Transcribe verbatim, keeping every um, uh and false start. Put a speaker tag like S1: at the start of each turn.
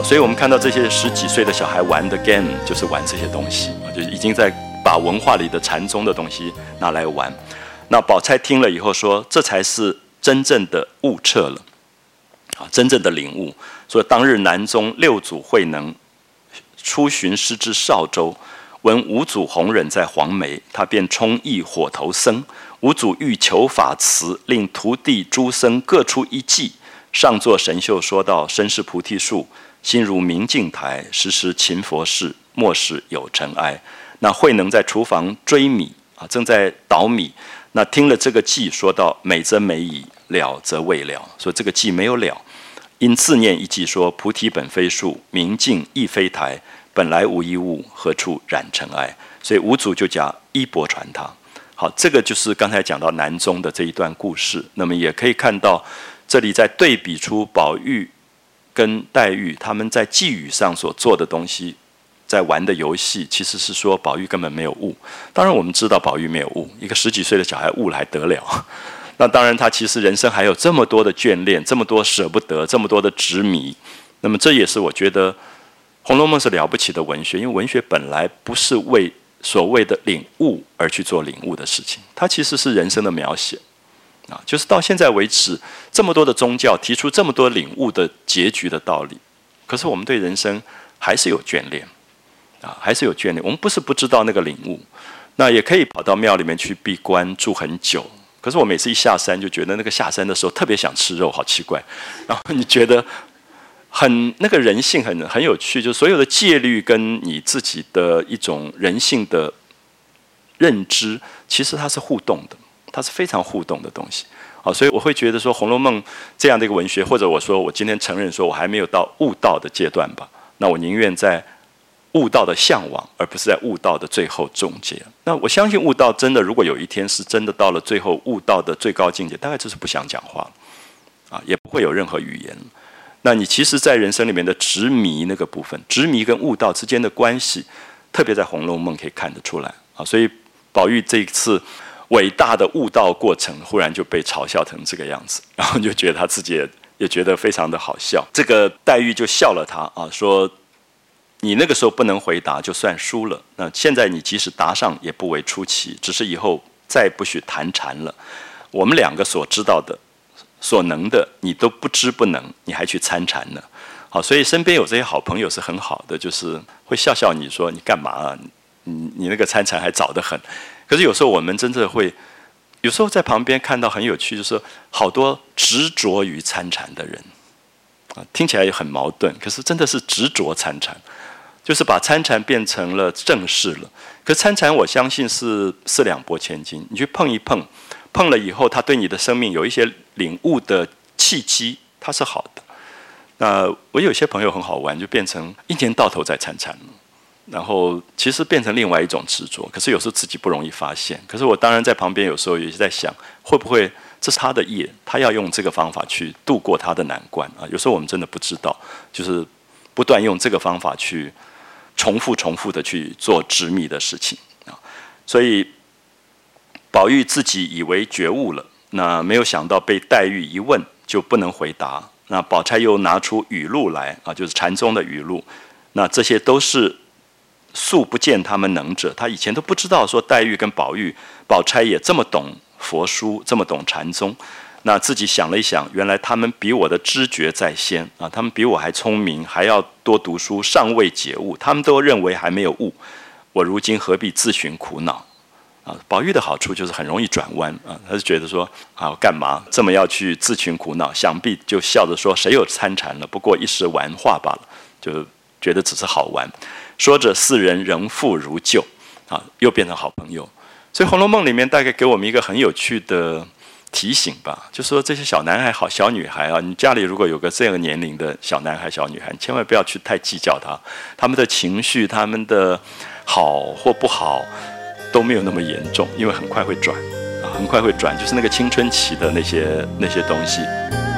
S1: 所以我们看到这些十几岁的小孩玩的 game 就是玩这些东西，就是已经在把文化里的禅宗的东西拿来玩。那宝钗听了以后说，这才是真正的悟彻了，啊，真正的领悟。说当日南宗六祖慧能出巡师至邵州，闻五祖弘忍在黄梅，他便充意火头僧。五祖欲求法词，令徒弟诸僧各出一计。上座神秀说道：身是菩提树，心如明镜台，时时勤佛事，莫使有尘埃。那慧能在厨房追米啊，正在捣米。那听了这个计，说到美则美矣，了则未了。说这个计没有了，因自念一计说：菩提本非树，明镜亦非台，本来无一物，何处染尘埃？所以五祖就讲衣钵传他。好，这个就是刚才讲到南宗的这一段故事。那么也可以看到，这里在对比出宝玉跟黛玉他们在寄语上所做的东西，在玩的游戏，其实是说宝玉根本没有悟。当然我们知道宝玉没有悟，一个十几岁的小孩悟了还得了？那当然他其实人生还有这么多的眷恋，这么多舍不得，这么多的执迷。那么这也是我觉得《红楼梦》是了不起的文学，因为文学本来不是为所谓的领悟而去做领悟的事情，它其实是人生的描写啊。就是到现在为止，这么多的宗教提出这么多领悟的结局的道理，可是我们对人生还是有眷恋啊，还是有眷恋。我们不是不知道那个领悟，那也可以跑到庙里面去闭关住很久。可是我每次一下山，就觉得那个下山的时候特别想吃肉，好奇怪。然后你觉得很那个人性很很有趣，就是所有的戒律跟你自己的一种人性的认知，其实它是互动的，它是非常互动的东西。好，所以我会觉得说《红楼梦》这样的一个文学，或者我说我今天承认说我还没有到悟道的阶段吧，那我宁愿在悟道的向往，而不是在悟道的最后终结。那我相信悟道真的，如果有一天是真的到了最后悟道的最高境界，大概就是不想讲话啊，也不会有任何语言。那你其实在人生里面的执迷那个部分，执迷跟悟道之间的关系，特别在《红楼梦》可以看得出来啊。所以宝玉这一次伟大的悟道过程，忽然就被嘲笑成这个样子，然后就觉得他自己也也觉得非常的好笑。这个黛玉就笑了他啊，说你那个时候不能回答，就算输了。那现在你即使答上，也不为出奇，只是以后再不许谈禅了。我们两个所知道的、所能的，你都不知不能，你还去参禅呢？好，所以身边有这些好朋友是很好的，就是会笑笑你说你干嘛啊？你你那个参禅还早得很。可是有时候我们真的会，有时候在旁边看到很有趣，就是好多执着于参禅的人啊，听起来也很矛盾，可是真的是执着参禅。就是把参禅变成了正事了，可参禅我相信是四两拨千斤，你去碰一碰，碰了以后，它对你的生命有一些领悟的契机，它是好的。那我有些朋友很好玩，就变成一年到头在参禅，然后其实变成另外一种执着，可是有时候自己不容易发现。可是我当然在旁边有时候也是在想，会不会这是他的业，他要用这个方法去度过他的难关啊？有时候我们真的不知道，就是不断用这个方法去重复重复的去做执迷的事情啊，所以宝玉自己以为觉悟了，那没有想到被黛玉一问就不能回答。那宝钗又拿出语录来啊，就是禅宗的语录，那这些都是素不见他们能者，他以前都不知道说黛玉跟宝玉、宝钗也这么懂佛书，这么懂禅宗。那自己想了一想，原来他们比我的知觉在先啊，他们比我还聪明，还要多读书，尚未解悟，他们都认为还没有悟，我如今何必自寻苦恼啊？宝玉的好处就是很容易转弯啊，他就觉得说啊，干嘛这么要去自寻苦恼？想必就笑着说，谁有参禅了？不过一时玩话罢了，就觉得只是好玩。说着，四人仍复如旧啊，又变成好朋友。所以《红楼梦》里面大概给我们一个很有趣的提醒吧，就说这些小男孩好小女孩啊，你家里如果有个这个年龄的小男孩小女孩，你千万不要去太计较他，他们的情绪，他们的好或不好都没有那么严重，因为很快会转啊，很快会转，就是那个青春期的那些那些东西。